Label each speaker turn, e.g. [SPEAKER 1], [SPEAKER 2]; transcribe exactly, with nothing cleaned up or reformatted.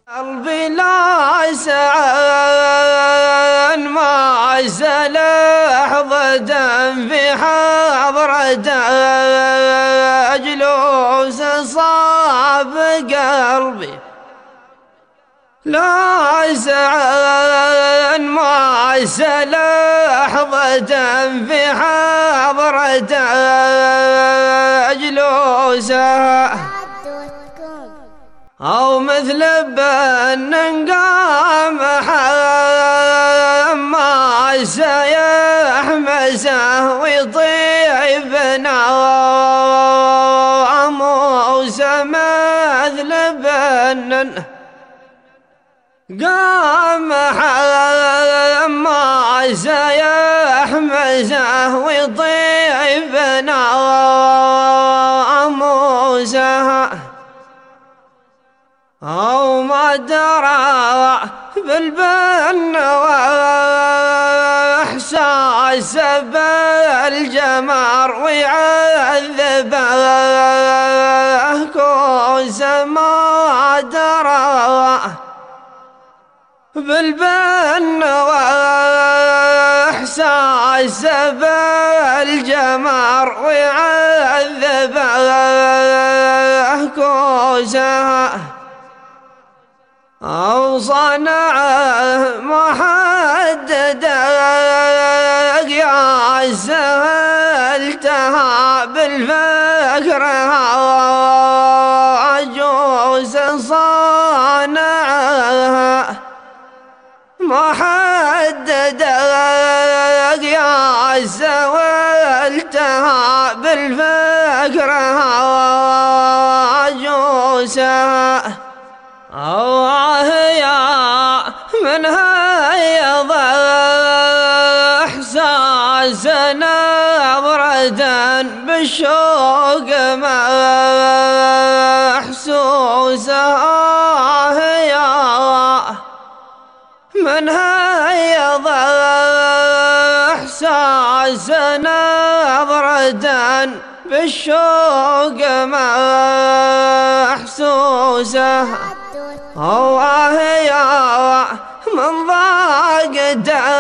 [SPEAKER 1] قلبي لا سعان ما زال لحظة في حضرة جلوس صاب قلبي لا سعان ما زال لحظة في حضرة جلوسها أو مثل بن قام حماس يحمسه ويطيبنا موسى مثل بن قام حماس يحمسه ويطيبنا موسى أو ما درى بالبن وإحساس بالجمار ويعذبه كوس ما درى بالبن وإحساس بالجمار ويعذبه كوسها أو صنعه محددا يا سهلتها بالفكر عجوز صانعها محددا يا سهلتها بالفكر عجوزها أو يا من هيض إحساسنا بردا بالشوق محسوسها يا من هيض إحساسنا بردا بالشوق محسوسها أو يا من ضاق